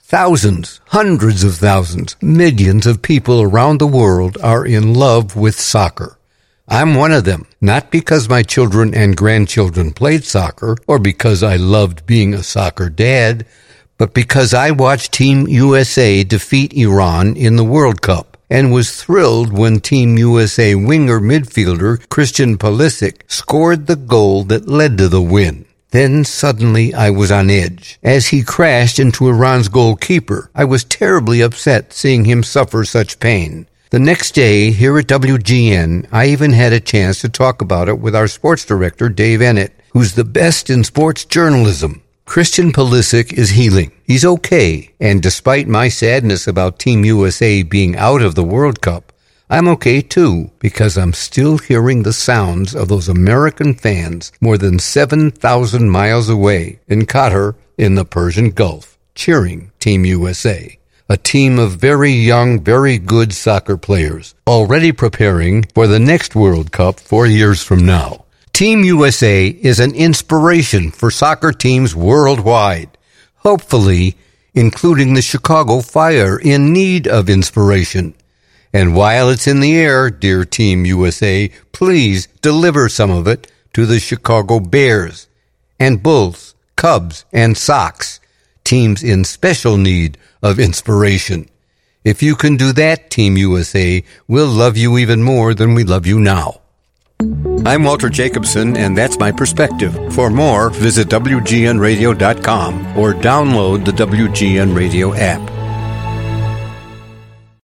Thousands, hundreds of thousands, millions of people around the world are in love with soccer. I'm one of them, not because my children and grandchildren played soccer or because I loved being a soccer dad, but because I watched Team USA defeat Iran in the World Cup and was thrilled when Team USA winger midfielder Christian Pulisic scored the goal that led to the win. Then suddenly I was on edge. As he crashed into Iran's goalkeeper, I was terribly upset seeing him suffer such pain. The next day, here at WGN, I even had a chance to talk about it with our sports director, Dave Ennett, who's the best in sports journalism. Christian Pulisic is healing. He's okay, and despite my sadness about Team USA being out of the World Cup, I'm okay too, because I'm still hearing the sounds of those American fans more than 7,000 miles away in Qatar in the Persian Gulf, cheering Team USA. A team of very young, very good soccer players, already preparing for the next World Cup 4 years from now. Team USA is an inspiration for soccer teams worldwide, hopefully including the Chicago Fire in need of inspiration. And while it's in the air, dear Team USA, please deliver some of it to the Chicago Bears and Bulls, Cubs, and Sox, teams in special need of inspiration. If you can do that, Team USA, we'll love you even more than we love you now. I'm Walter Jacobson, and that's my perspective. For more, visit WGNradio.com or download the WGN Radio app.